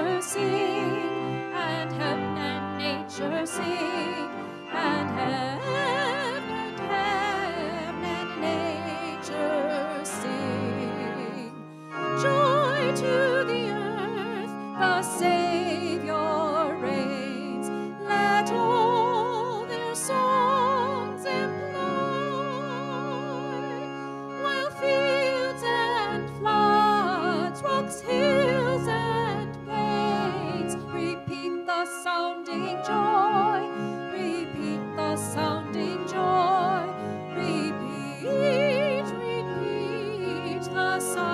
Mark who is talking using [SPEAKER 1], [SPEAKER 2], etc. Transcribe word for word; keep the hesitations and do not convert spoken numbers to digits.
[SPEAKER 1] nature sing, and heaven and nature sing, and heaven and heaven and nature sing. Joy to the earth, the Savior reigns. Let all their songs employ, while fields and floods, rocks, hills, and plains repeat the sounding joy, repeat the sounding joy, repeat, repeat the sounding